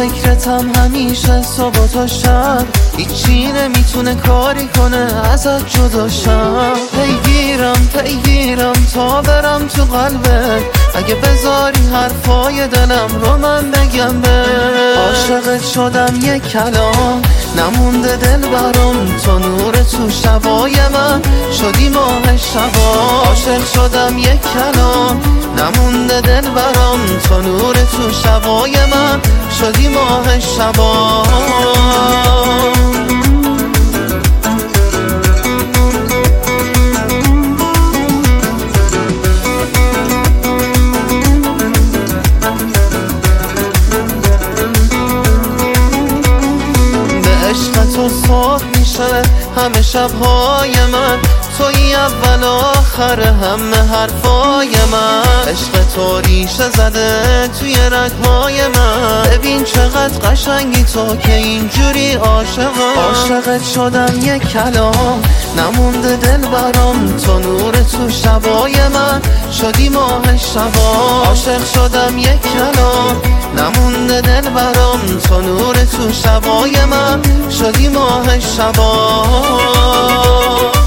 فکرتم همیشه صبح تا شب، هیچی نمیتونه کاری کنه ازت جدا شم. پیگیرم تا برم تو قلبت، اگه بذاری حرفای دلم رو من بگم به عاشقت شدم یک کلام نمونده دل برام، تو نور تو شبای من شدی ماه شبا. عاشق شدم یک کلام نمونده دل برام، تو نور تو شبای من شدی ماه شبا. عشق تو صبح میشه همه شبهای من، توی اول آخر همه حرفای من. عشق تو ریشه زده توی رگهای من، ببین چقدر قشنگی تو که اینجوری عاشقم. عاشقت شدم یک کلام نمونده دل برام، تو نور تو شبای من شدی ماه شبا. عاشق شدم یک کلام نمونده دل برام، تو نور تو شبای من شدی ماه شبا.